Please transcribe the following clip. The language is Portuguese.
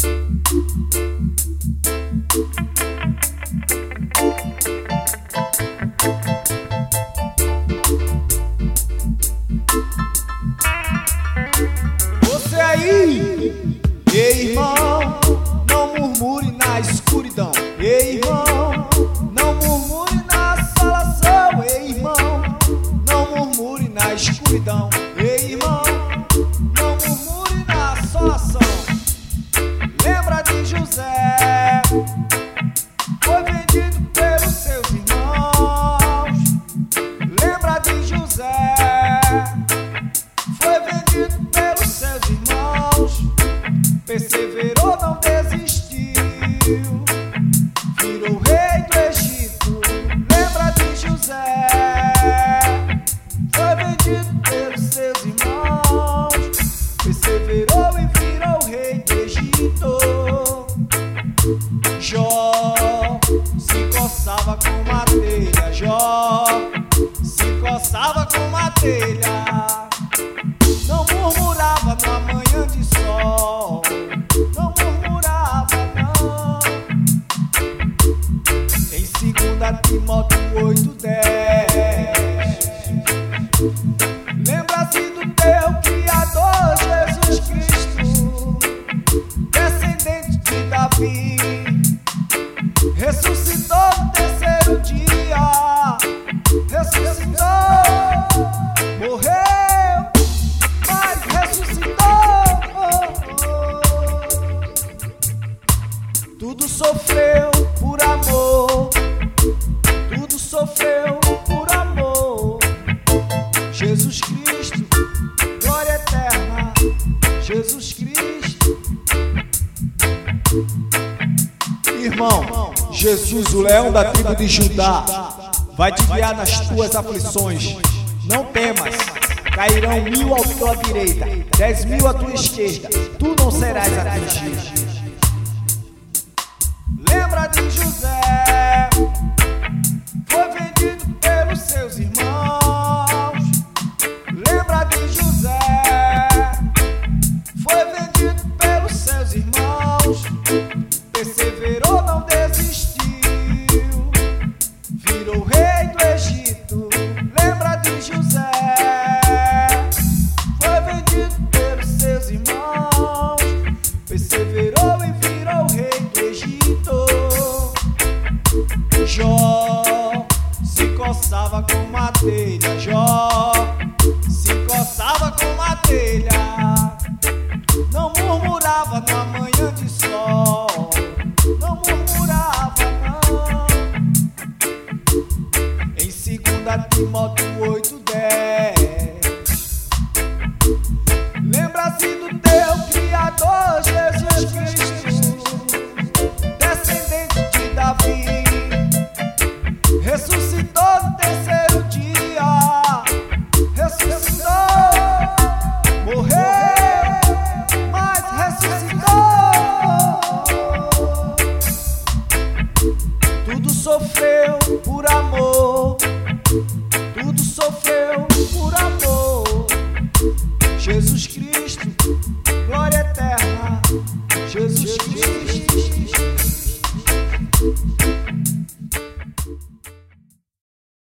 Você aí, ei irmão, não murmure na escuridão. Ei irmão, não murmure na assolação. Ei irmão, não murmure na escuridão. Ei irmão, não murmure na assolação. Lembra de José, foi vendido pelos seus irmãos. Lembra de José, foi vendido pelos seus irmãos. Perseverou, não desistiu, virou rei do Egito. Lembra de José, foi vendido pelos seus irmãos. Perseverou e virou rei do Egito. Jó se coçava com uma telha. Jó se coçava com uma telha. Não murmurava numa manhã de sol. Não murmurava, não. Em 2 Timóteo 8:10, lembra-se do teu Criador Jesus Cristo, descendente de Davi, ressuscitou no terceiro dia. Ressuscitou, morreu, mas ressuscitou. Tudo sofreu por amor, tudo sofreu por amor. Jesus Cristo, glória eterna, Jesus Cristo. Irmão, Jesus, o leão da tribo de Judá, vai te guiar nas tuas aflições. Não temas, cairão 1000 à tua direita, 10.000 à tua esquerda, tu não serás atingido.